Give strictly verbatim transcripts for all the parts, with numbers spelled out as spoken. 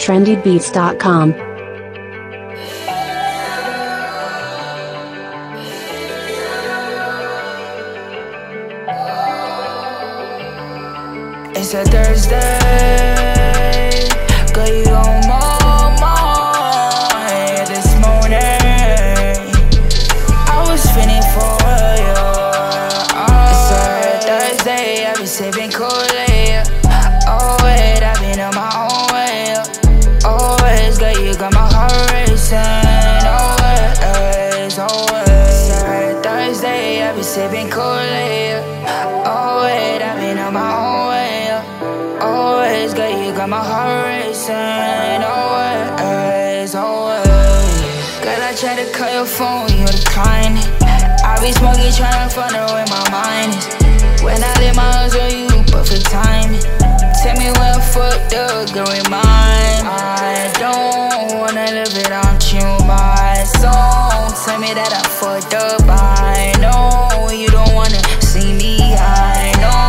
trendy beats dot com. It's a Thursday, girl, you on my mind this morning. I was feeling for you. It's a Thursday, I be sipping Kool-Aid. Always, I been on my own way. Always, girl, you got my heart racing. Always, always. It's a Thursday, I be sipping Kool-Aid. Always, I been on my own way. Always, girl, you got my heart racing. Always, always. Girl, I try to call your phone, you decline it. I be smoking, tryna find out where my mind is. When I lay my eyes on you, perfect timing. Tell me where I fucked up, girl, remind. I don't wanna live without you, my song. Tell me that I fucked up, I know you don't wanna see me, I know.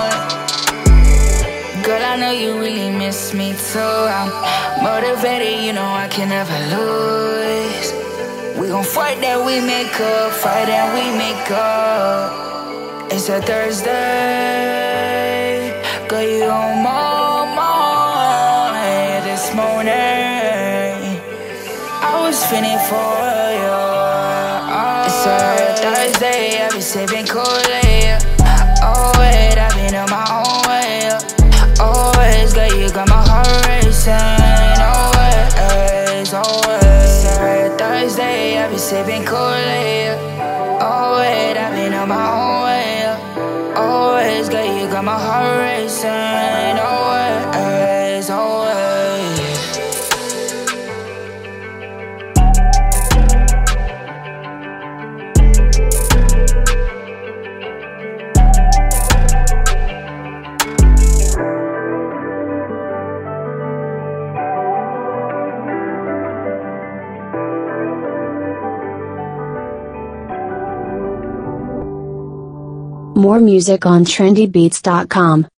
Girl, I know you really miss me too. I'm motivated, you know I can never lose. We gon' fight that we make up, fight that we make up. It's a Thursday, girl, you on my mind this morning. I was feeling for you. It's a Thursday, I be sipping Kool-Aid. Always, I been on my own way. Always, girl, you got my heart racing. Always, always. It's a Thursday, I be sipping Kool-Aid. Always, I been on my own way. Always, girl, you got my heart racing. Always, always. More music on trendy beats dot com.